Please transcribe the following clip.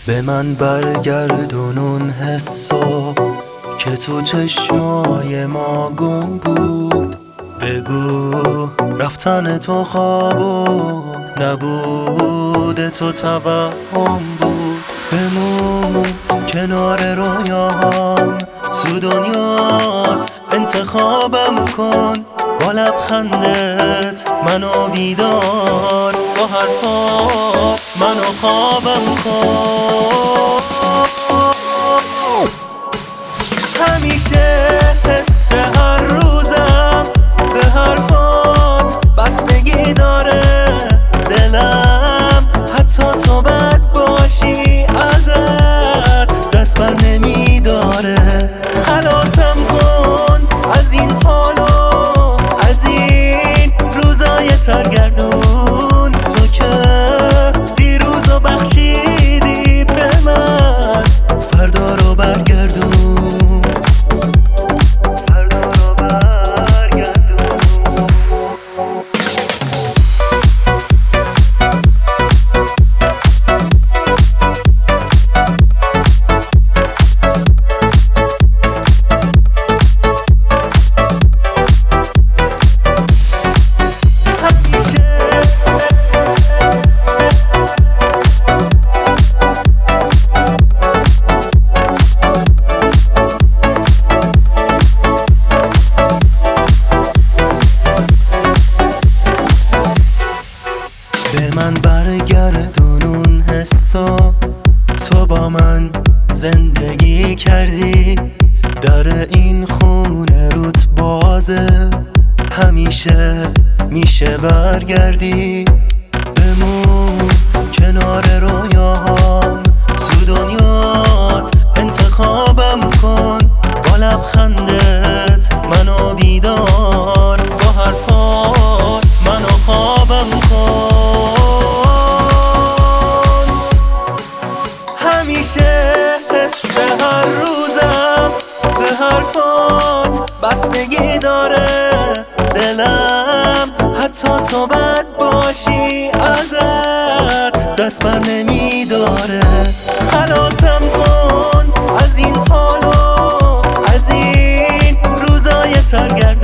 به من برگردون اون حسا که تو چشمای ما گم بود. بگو رفتن تو خواب و نبود تو توهم بود. بمون کنار رویاهام تو دنیات، انتخابم کن با لبخندت منو بیدار، با حرفات منو خوابم کن. همیشه حس هر روزم به حرفات بستگی داره دلم، حتی تو بد باشی ازت دست بر نمیداره. خلاصم کن از این حالو، از این روزای سرگردون، تو که دیروزو بخشیدی به من، فردا رو برگردون. به من برگردون اون حسا، تو با من زندگی کردی، در این خونه روت بازه، همیشه میشه برگردی. بمون کنار رویاهام تو دنیات، انتخابم کن با لبخندت منو بیدار، با حرفات منو خوابم کن. همیشه حس هر روزم به حرفات بستگی داره دلم، حتی تو بد باشی ازت دست بر نمیداره. خلاصم کن از این حالو، از این روزای سرگردون.